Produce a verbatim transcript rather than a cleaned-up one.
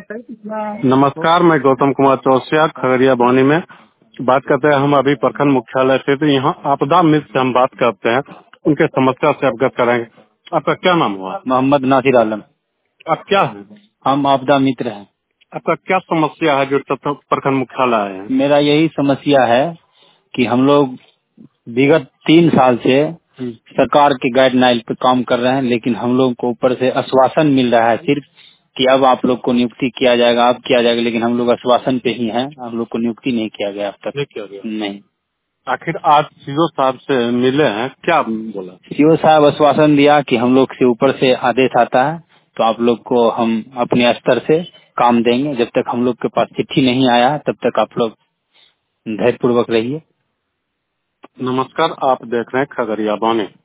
नमस्कार, मैं गौतम कुमार चौरसिया, खगड़िया बौनी में बात करते हैं। हम अभी प्रखंड मुख्यालय से, तो यहाँ आपदा मित्र से हम बात करते हैं, उनके समस्या से अवगत कराएंगे। आपका क्या नाम हुआ? मोहम्मद नासिर आलम। आप क्या हैं? हम आपदा मित्र हैं। आपका क्या समस्या है जो तब प्रखंड मुख्यालय आए हैं? मेरा यही समस्या है कि हम लोग विगत तीन साल से सरकार के गाइडलाइन पे काम कर रहे हैं, लेकिन हम लोग को ऊपर से आश्वासन मिल रहा है सिर्फ कि अब आप लोग को नियुक्ति किया जाएगा, अब किया जाएगा, लेकिन हम लोग आश्वासन पे ही हैं। हम लोग को नियुक्ति नहीं किया गया अब तक। नहीं किया गया। नहीं। आखिर आज सीओ साहब से मिले हैं, क्या बोला? सीओ साहब आश्वासन दिया कि हम लोग से ऊपर से आदेश आता है तो आप लोग को हम अपने स्तर से काम देंगे। जब तक हम लोग के पास चिट्ठी नहीं आया तब तक आप लोग धैर्य पूर्वक रहिए। नमस्कार, आप देख रहे हैं खगड़िया बौनी।